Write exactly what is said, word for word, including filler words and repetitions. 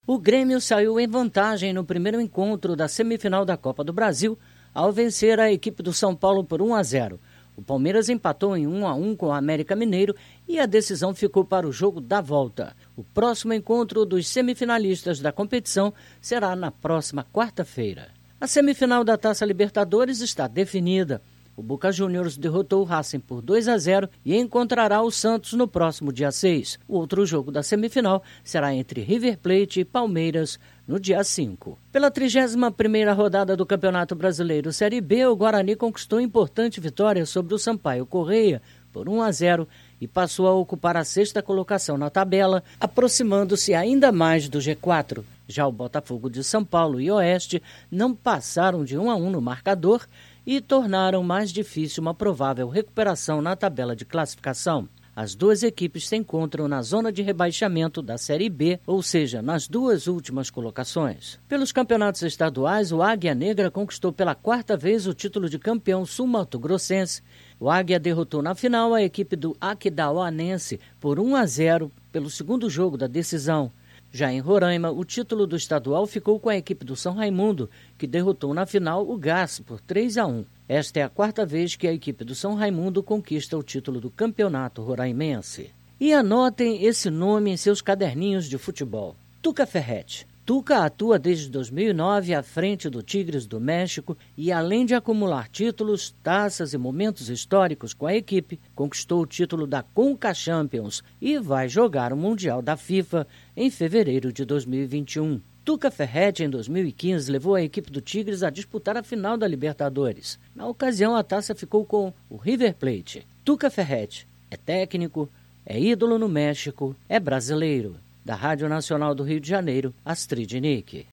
O Grêmio saiu em vantagem no primeiro encontro da semifinal da Copa do Brasil ao vencer a equipe do São Paulo por um a zero. O Palmeiras empatou em um a um com o América Mineiro e a decisão ficou para o jogo da volta. O próximo encontro dos semifinalistas da competição será na próxima quarta-feira. A semifinal da Taça Libertadores está definida. O Boca Juniors derrotou o Racing por dois a zero e encontrará o Santos no próximo dia seis. O outro jogo da semifinal será entre River Plate e Palmeiras no dia cinco. Pela trigésima primeira rodada do Campeonato Brasileiro Série B, o Guarani conquistou importante vitória sobre o Sampaio Corrêa por um a zero e passou a ocupar a sexta colocação na tabela, aproximando-se ainda mais do G quatro. Já o Botafogo de São Paulo e Oeste não passaram de um a um no marcador e tornaram mais difícil uma provável recuperação na tabela de classificação. As duas equipes se encontram na zona de rebaixamento da Série B, ou seja, nas duas últimas colocações. Pelos campeonatos estaduais, o Águia Negra conquistou pela quarta vez o título de campeão sul-mato-grossense. O Águia derrotou na final a equipe do Aquidauanense por um a zero pelo segundo jogo da decisão. Já em Roraima, o título do estadual ficou com a equipe do São Raimundo, que derrotou na final o Gás por três a um. Esta é a quarta vez que a equipe do São Raimundo conquista o título do campeonato roraimense. E anotem esse nome em seus caderninhos de futebol: Tuca Ferretti. Tuca atua desde dois mil e nove à frente do Tigres do México e, além de acumular títulos, taças e momentos históricos com a equipe, conquistou o título da Conca Champions e vai jogar o Mundial da FIFA em fevereiro de dois mil e vinte e um. Tuca Ferretti, em dois mil e quinze, levou a equipe do Tigres a disputar a final da Libertadores. Na ocasião, a taça ficou com o River Plate. Tuca Ferretti é técnico, é ídolo no México, é brasileiro. Da Rádio Nacional do Rio de Janeiro, Astrid Nick.